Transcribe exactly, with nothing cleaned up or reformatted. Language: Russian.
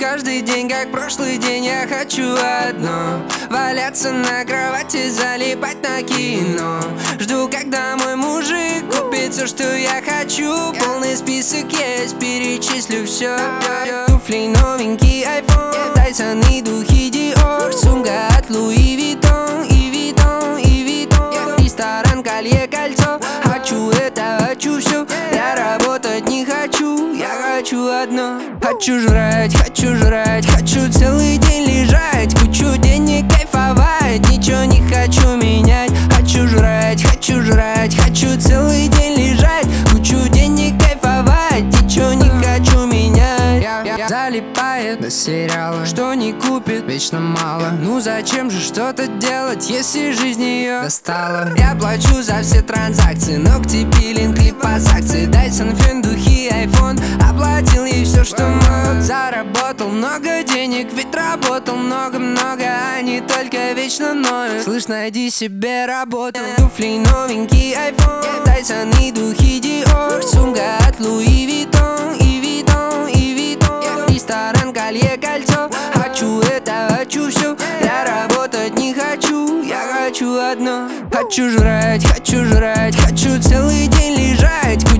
каждый день, как прошлый день. Я хочу одно: валяться на кровати, залипать на кино. Жду, когда мой мужик купит все, что я хочу. Полный список есть, перечислю все. Туфли, новенький айфон, Тайсон и духи Диор. Сумка от Луи Виттон, и Виттон, и Виттон. Ресторан, колье, кольцо. Хочу это, хочу все. Я работать не хочу, я хочу одно. Хочу жрать, хочу жрать, хочу целый день лежать. Кучу денег кайфовать, ничего не хочу менять. Хочу жрать, хочу жрать, хочу целый день лежать. Кучу денег кайфовать, ничего не хочу менять. Залипает до сериала, что не купит, вечно мало. Ну зачем же что-то делать, если жизнь ее достала? Я плачу за все транзакции, ногти, пилинг, липосакции. Дайсон, фен, духи, айфон. Оплатил ей все, что мог. Заработал много денег, ведь работал много-много, а не только вечно ноют. Слышь, найди себе работу. Туфли, новенький айфон, Тайсон и духи Диор. Сумка от Луи Виттон, и Виттон, и Виттон. Ресторан, колье, кольцо. Хочу это, хочу все. Я работать не хочу, я хочу одно. Хочу жрать, хочу жрать, хочу целый день лежать.